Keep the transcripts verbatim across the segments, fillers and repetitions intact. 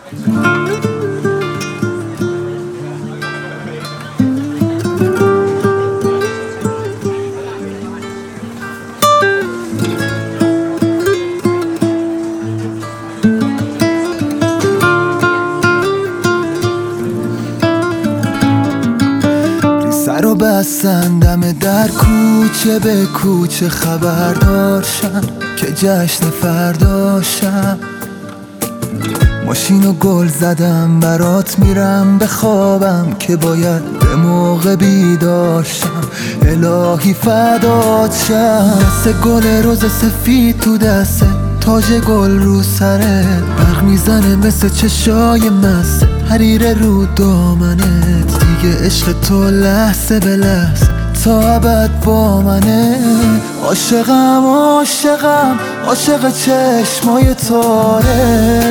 سر و بستن دم در کوچه به کوچه خبردارشم که جشن فرداشم. ماشین و گل زدم برات میرم بخوابم که باید به موقع بیدارشم. الهی فدات شم. سه گل روز سفید تو دسته، تاج گل رو سره، برق میزنه مثل چشای مست، حریر رو دامنت. دیگه عشق تو لحظه به لحظه تا ابد با منه. عاشقم عاشقم عاشق چشمای تاره،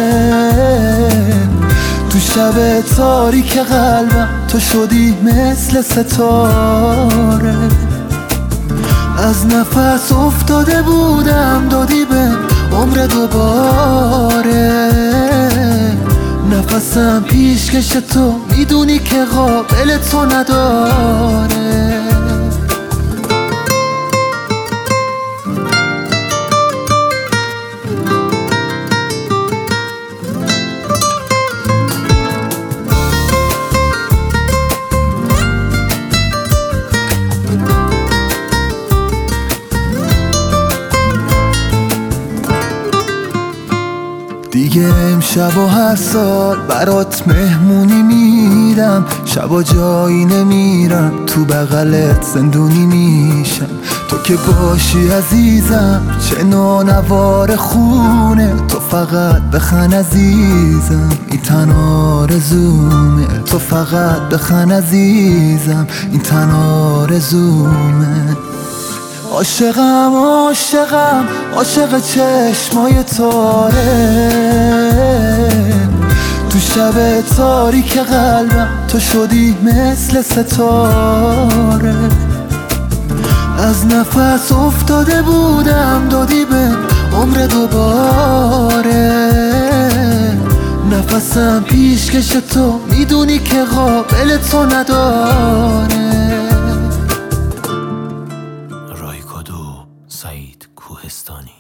تو شب تاریک قلبم تو شدی مثل ستاره. از نفس افتاده بودم دادی به عمر دوباره. نفسم پیشکش تو میدونی که قابل تو نداره. دیگه امشب و هر سال برات مهمونی میدم، شبا جایی نمیرم تو بغلت زندونی میشم. تو که باشی عزیزم چه نانوار خونه، تو فقط بخن عزیزم این تن آرزومه. تو فقط بخن عزیزم این تن آرزومه. عاشقم عاشقم عاشق چشمای تاره، تو شب تاریک قلبم تو شدی مثل ستاره. از نفس افتاده بودم دادی به عمر دوباره. نفسم پیشکش تو میدونی که قابل تو نداره. سعید کوهستانی.